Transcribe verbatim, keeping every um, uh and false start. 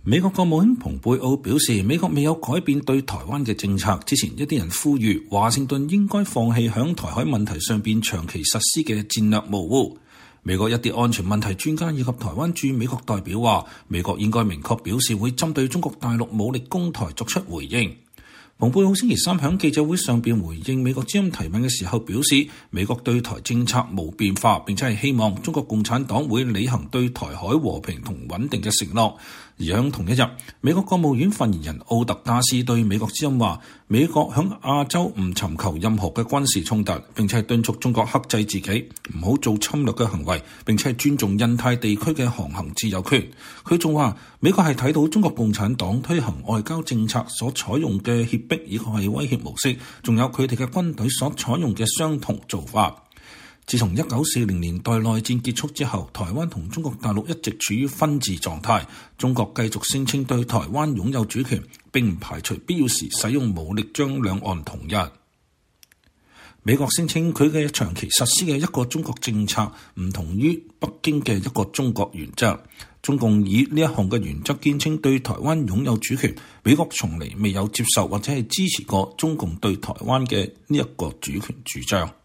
美國國務卿蓬佩奧表示，美國未有改變對台灣嘅政策。之前一啲人呼籲華盛頓應該放棄響台海問題上邊長期實施嘅戰略模糊。美國一啲安全問題專家以及台灣駐美國代表話，美國應該明確表示會針對中國大陸武力攻台作出回應。蓬佩奧星期三喺記者會上邊回應美國之音提問嘅時候表示，美國對台政策冇變化，並且係希望中國共產黨會履行對台海和平同穩定嘅承諾。而喺同一日，美國國務院發言人奧特加斯對美國之音話，美國喺亞洲唔尋求任何嘅軍事衝突，並且係敦促中國克制自己，唔好做侵略嘅行為，並且係尊重印太地區嘅航行自由權。佢仲話，美國係睇到中國共產黨推行外交政策所採用嘅脅迫以及係威脅模式，仲有佢哋嘅軍隊所採用嘅相同做法。自從一九四零年代內戰結束之後，台灣同中國大陸一直處於分治狀態。中國繼續聲稱對台灣擁有主權，並唔排除必要時使用武力將兩岸統一。美國聲稱佢嘅長期實施嘅一個中國政策唔同於北京嘅一個中國原則。中共以呢一項嘅原則堅稱對台灣擁有主權，美國從嚟未有接受或者係支持過中共對台灣嘅呢一個主權主張。